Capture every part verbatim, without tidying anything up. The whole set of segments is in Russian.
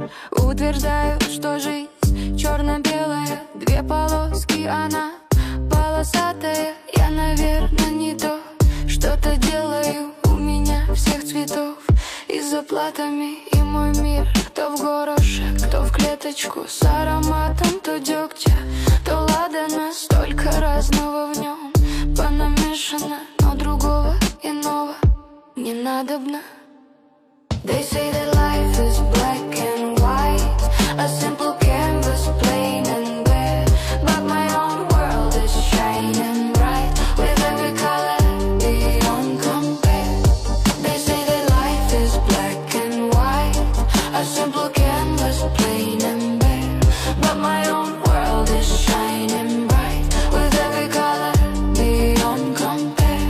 Утверждают, что жизнь черно-белая, две полоски, она полосатая. Я, наверное, не то, что-то делаю, у меня всех цветов и с заплатами. И мой мир то в горошек, то в клеточку, с ароматом то дегтя, то ладана. Столько разного в нем понамешано, но другого иного не надобно. They say that life is black and white, a simple canvas, plain and bare. But my own world is shining bright, with every color beyond compare. They say that life is black and white, a simple canvas, plain and bare. But my own world is shining bright, with every color beyond compare.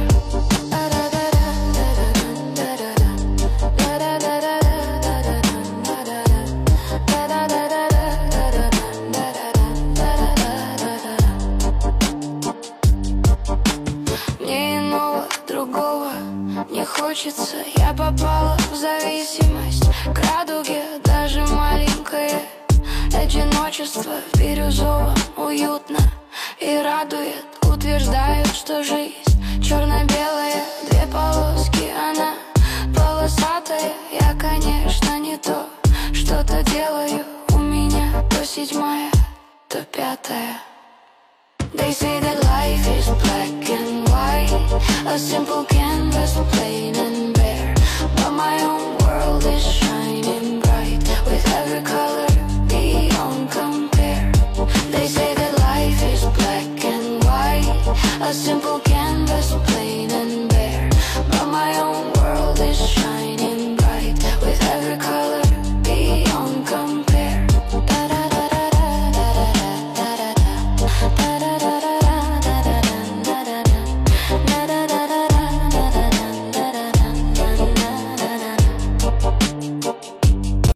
Не хочется, я попала в зависимость к радуге, даже маленькое одиночество в бирюзовом уютно и радует. Утверждают, что жизнь черно-белая, две полоски, она полосатая. Я, конечно, не то, что-то делаю, у меня то седьмая, то пятая. They say that life is black and white, a simple canvas, plain and bare. But my own world is shining